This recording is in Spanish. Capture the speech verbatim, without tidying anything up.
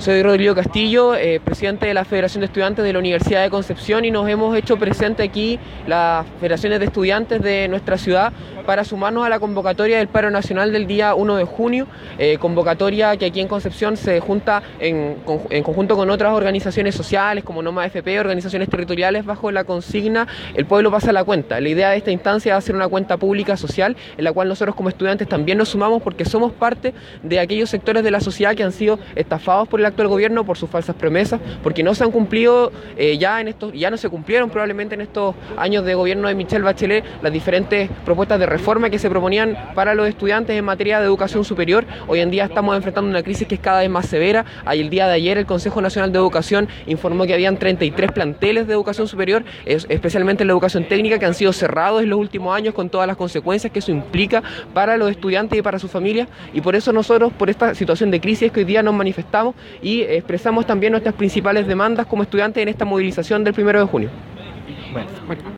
Soy Rodrigo Castillo, eh, presidente de la Federación de Estudiantes de la Universidad de Concepción, y nos hemos hecho presente aquí las federaciones de estudiantes de nuestra ciudad para sumarnos a la convocatoria del paro nacional del día uno de junio, eh, convocatoria que aquí en Concepción se junta en, en conjunto con otras organizaciones sociales como Noma F P, organizaciones territoriales, bajo la consigna "El pueblo pasa la cuenta". La idea de esta instancia es hacer una cuenta pública social en la cual nosotros como estudiantes también nos sumamos, porque somos parte de aquellos sectores de la sociedad que han sido estafados por el actual gobierno, por sus falsas promesas, porque no se han cumplido eh, ya en estos, ya no se cumplieron probablemente en estos años de gobierno de Michelle Bachelet las diferentes propuestas de reforma que se proponían para los estudiantes en materia de educación superior. Hoy en día estamos enfrentando una crisis que es cada vez más severa. El día de ayer el Consejo Nacional de Educación informó que habían treinta y tres planteles de educación superior, especialmente en la educación técnica, que han sido cerrados en los últimos años, con todas las consecuencias que eso implica para los estudiantes y para sus familias. Y por eso nosotros, por esta situación de crisis, que hoy día nos manifestamos y expresamos también nuestras principales demandas como estudiantes en esta movilización del primero de junio. Bueno.